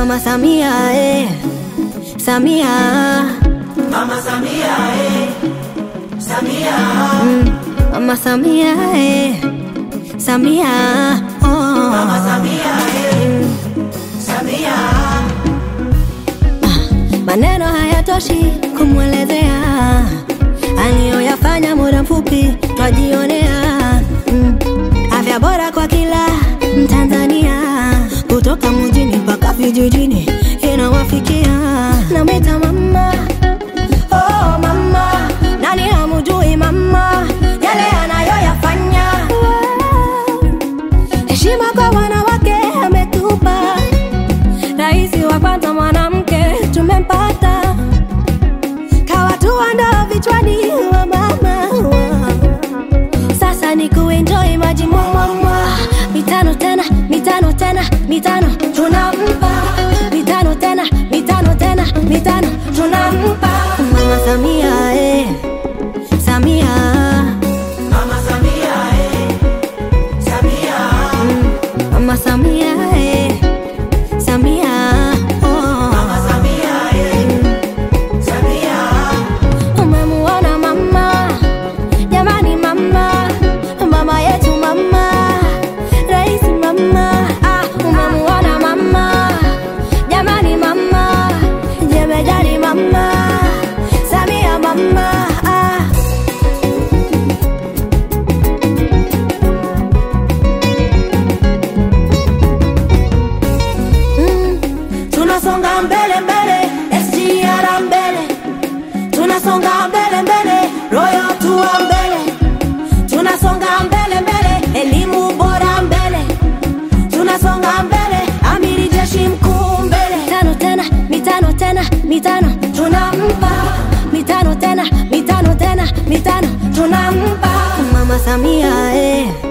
Mama Samia, Samia. Mama Samia, Samia. Mama Samia, Samia. Oh. Mama Samia, Samia. Maneno hayatoshi kumwelezea aliyoyafanya muda mfupi twajionea. Afya bora kwa kila Mtanzania, kutoka mjini mpaka vijijini inawafikia. Namwita mama, oh mama, nani hamjui mama yale anayoyafanya. Heshima kwa wanawake ametupa, raisi wa kwanza mwanamke tumempata, kawatua ndoo vichwani wa mama. Sasa ni kuenjoy maji mwamwa, mitano tena, mitano tena, mitano tunampa, mitano tena, mitano tena, mitano tunampa. Mama Samia, Samia. Mama Samia, Samia. Mama Samia, Samia. Oh. Mama Samia, Samia. Umemuona mama, jamani mama, mama yetu mama, raisi mama. Umemuona mama, jamani mama, jemedari mama, Samia mama. Tunasonga mbele mbele, SGR mbele. Tunasonga mbele mbele, Royal Tour mbele. Tunasonga mbele mbele, elimu bora mbele. Tunasonga mbele, amiri jeshi mkuu mbele. Mitano tena, mitano tena, mitano Tunampa, mitano tena, mitano tena, mitano tunampa. Mama Samia,